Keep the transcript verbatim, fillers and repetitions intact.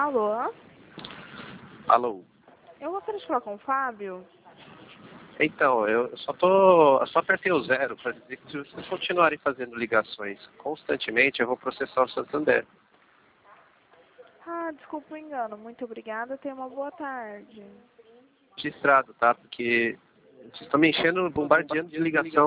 Alô? Alô? Eu gostaria de falar com o Fábio. Então, eu só tô. Só apertei o zero para dizer que se vocês continuarem fazendo ligações constantemente, eu vou processar o Santander. Ah, desculpa o engano. Muito obrigada. Tenha uma boa tarde. Registrado, tá? Porque vocês estão me enchendo, bombardeando de ligação.